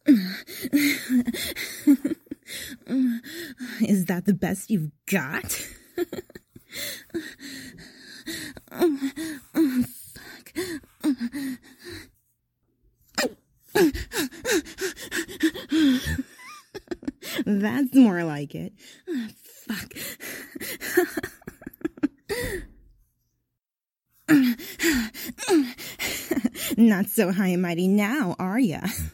Is that the best you've got? Fuck. That's more like it. Fuck. Not so high and mighty now, are ya?